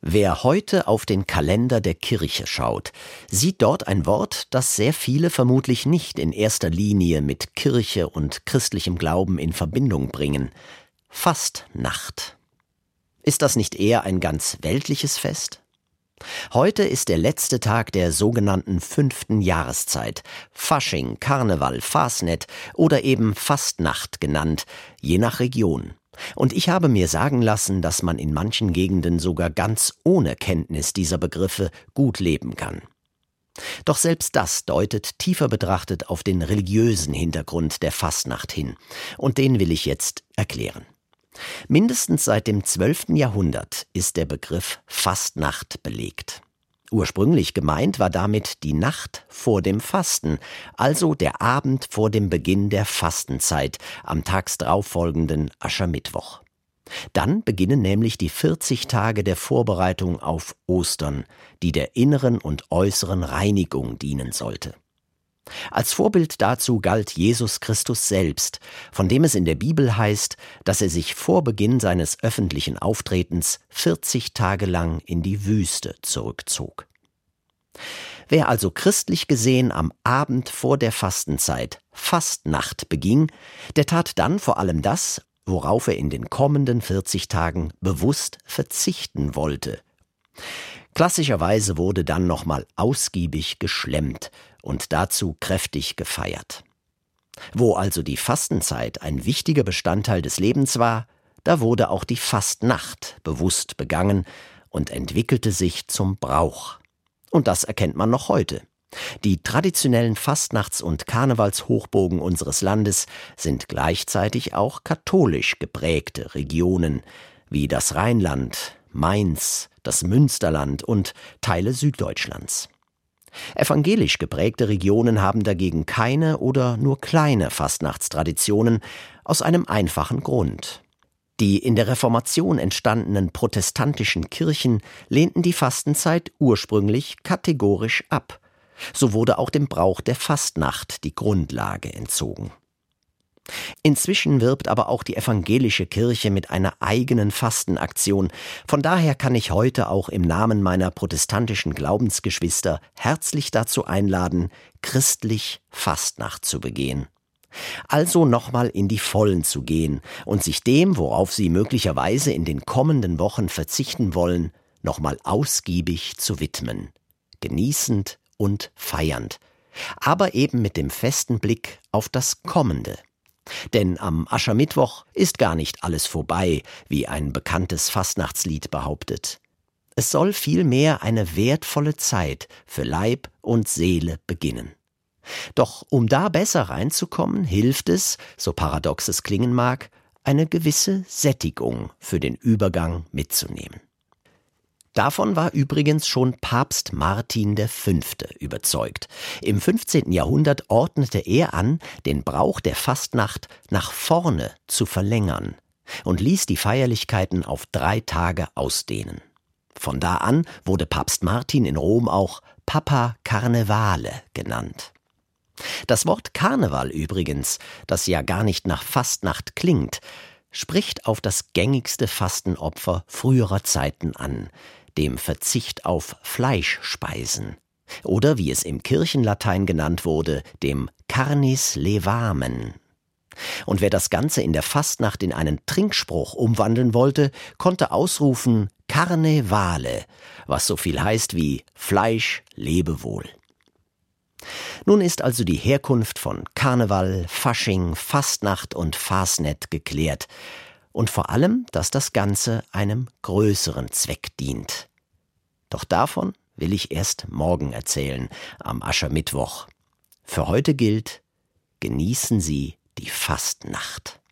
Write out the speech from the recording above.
Wer heute auf den Kalender der Kirche schaut, sieht dort ein Wort, das sehr viele vermutlich nicht in erster Linie mit Kirche und christlichem Glauben in Verbindung bringen: Fastnacht. Ist das nicht eher ein ganz weltliches Fest? Heute ist der letzte Tag der sogenannten 5. Jahreszeit, Fasching, Karneval, Fasnet oder eben Fastnacht genannt, je nach Region. Und ich habe mir sagen lassen, dass man in manchen Gegenden sogar ganz ohne Kenntnis dieser Begriffe gut leben kann. Doch selbst das deutet tiefer betrachtet auf den religiösen Hintergrund der Fastnacht hin. Und den will ich jetzt erklären. Mindestens seit dem 12. Jahrhundert ist der Begriff Fastnacht belegt. Ursprünglich gemeint war damit die Nacht vor dem Fasten, also der Abend vor dem Beginn der Fastenzeit, am tags darauffolgenden Aschermittwoch. Dann beginnen nämlich die 40 Tage der Vorbereitung auf Ostern, die der inneren und äußeren Reinigung dienen sollte. Als Vorbild dazu galt Jesus Christus selbst, von dem es in der Bibel heißt, dass er sich vor Beginn seines öffentlichen Auftretens 40 Tage lang in die Wüste zurückzog. Wer also christlich gesehen am Abend vor der Fastenzeit Fastnacht beging, der tat dann vor allem das, worauf er in den kommenden 40 Tagen bewusst verzichten wollte. Klassischerweise wurde dann nochmal ausgiebig geschlemmt und dazu kräftig gefeiert. Wo also die Fastenzeit ein wichtiger Bestandteil des Lebens war, da wurde auch die Fastnacht bewusst begangen und entwickelte sich zum Brauch. Und das erkennt man noch heute. Die traditionellen Fastnachts- und Karnevalshochburgen unseres Landes sind gleichzeitig auch katholisch geprägte Regionen, wie das Rheinland, Mainz, das Münsterland und Teile Süddeutschlands. Evangelisch geprägte Regionen haben dagegen keine oder nur kleine Fastnachtstraditionen, aus einem einfachen Grund. Die in der Reformation entstandenen protestantischen Kirchen lehnten die Fastenzeit ursprünglich kategorisch ab. So wurde auch dem Brauch der Fastnacht die Grundlage entzogen. Inzwischen wirbt aber auch die evangelische Kirche mit einer eigenen Fastenaktion. Von daher kann ich heute auch im Namen meiner protestantischen Glaubensgeschwister herzlich dazu einladen, christlich Fastnacht zu begehen. Also nochmal in die Vollen zu gehen und sich dem, worauf Sie möglicherweise in den kommenden Wochen verzichten wollen, nochmal ausgiebig zu widmen. Genießend und feiernd, aber eben mit dem festen Blick auf das Kommende. Denn am Aschermittwoch ist gar nicht alles vorbei, wie ein bekanntes Fastnachtslied behauptet. Es soll vielmehr eine wertvolle Zeit für Leib und Seele beginnen. Doch um da besser reinzukommen, hilft es, so paradox es klingen mag, eine gewisse Sättigung für den Übergang mitzunehmen. Davon war übrigens schon Papst Martin V. überzeugt. Im 15. Jahrhundert ordnete er an, den Brauch der Fastnacht nach vorne zu verlängern und ließ die Feierlichkeiten auf 3 Tage ausdehnen. Von da an wurde Papst Martin in Rom auch Papa Carnevale genannt. Das Wort Karneval übrigens, das ja gar nicht nach Fastnacht klingt, spricht auf das gängigste Fastenopfer früherer Zeiten an, dem Verzicht auf Fleischspeisen, oder wie es im Kirchenlatein genannt wurde, dem Carnis levamen. Und wer das Ganze in der Fastnacht in einen Trinkspruch umwandeln wollte, konnte ausrufen Carne vale, was so viel heißt wie Fleisch lebe wohl. Nun ist also die Herkunft von Karneval, Fasching, Fastnacht und Fasnet geklärt. Und vor allem, dass das Ganze einem größeren Zweck dient. Doch davon will ich erst morgen erzählen, am Aschermittwoch. Für heute gilt: Genießen Sie die Fastnacht.